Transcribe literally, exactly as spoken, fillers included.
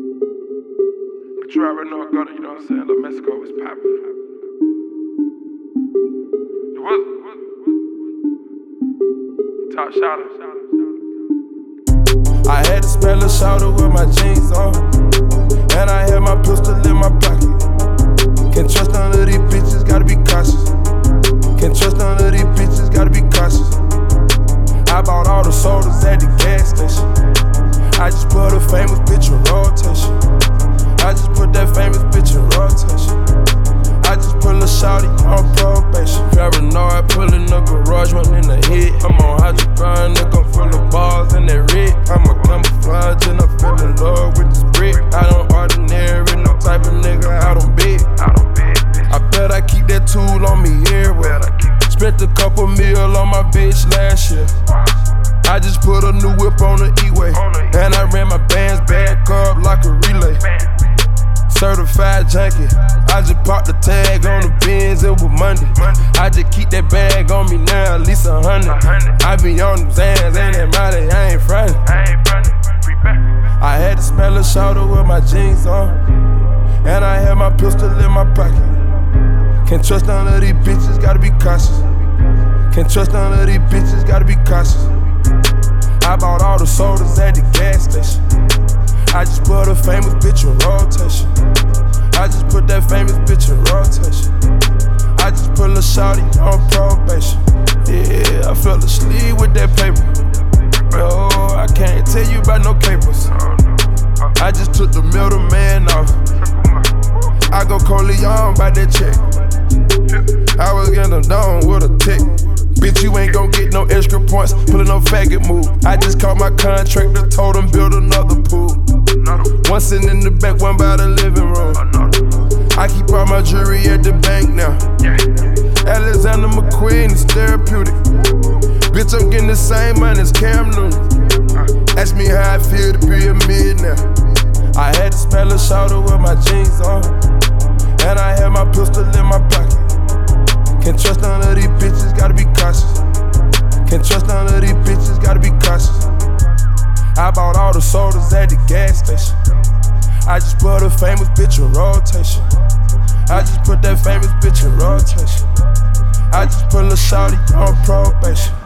You already know I got it, you know what I'm saying? Like Mexico was poppin'. It was. Top shotter. I had to smell a shoulder with my jeans on, and I had my pistol in my pocket. Can't trust none of these bitches, gotta be cautious. Can't trust none of these bitches, gotta be cautious. I bought all the sodas at the gas station. I just put a famous bitch in rotation. I just put that famous bitch in rotation. I just pull a shawty on probation. Paranoid, pullin' a garage, one in the head. I'm on hydrogen, nigga, I'm full of balls in that red. I'm a camouflage and I'm feeling love with this brick. I don't ordinary, no type of nigga out on bed. I bet I keep that tool on me everywhere. Spent a couple mil on my bitch last year. I just put a new whip on the E-way, and I ran my bands back up like a relay. Certified junkie, I just popped the tag on the Benz, it was Monday. I just keep that bag on me now, at least a hundred. I be on them Zans, ain't that mighty, I ain't frontin'. I had to smell a shoulder with my jeans on, and I had my pistol in my pocket. Can't trust none of these bitches, gotta be cautious. Can't trust none of these bitches, gotta be cautious. I bought all the sodas at the gas station. I just put a famous bitch in rotation. I just put that famous bitch in rotation. I just pull a shawty on probation. Yeah, I fell asleep with that paper. No, I can't tell you about no capers. I just took the middleman off. I go Corleone by that check. I was getting down with a tick. Bitch, you ain't gon' get no extra points, pullin' no faggot move. I just called my contractor, told him build another pool. One sitting in the back, one by the living room. I keep all my jewelry at the bank now. Alexander McQueen is therapeutic. Bitch, I'm getting the same money as Cam Newton. Ask me how I feel to be a millionaire. I had to smell a shoulder with my jeans on, and I had my pistol in my pocket. Can't trust none of these bitches, gotta be cautious. Can't trust none of these bitches, gotta be cautious. I bought all the sodas at the gas station. I just put a famous bitch in rotation. I just put that famous bitch in rotation. I just pull a shawty on probation.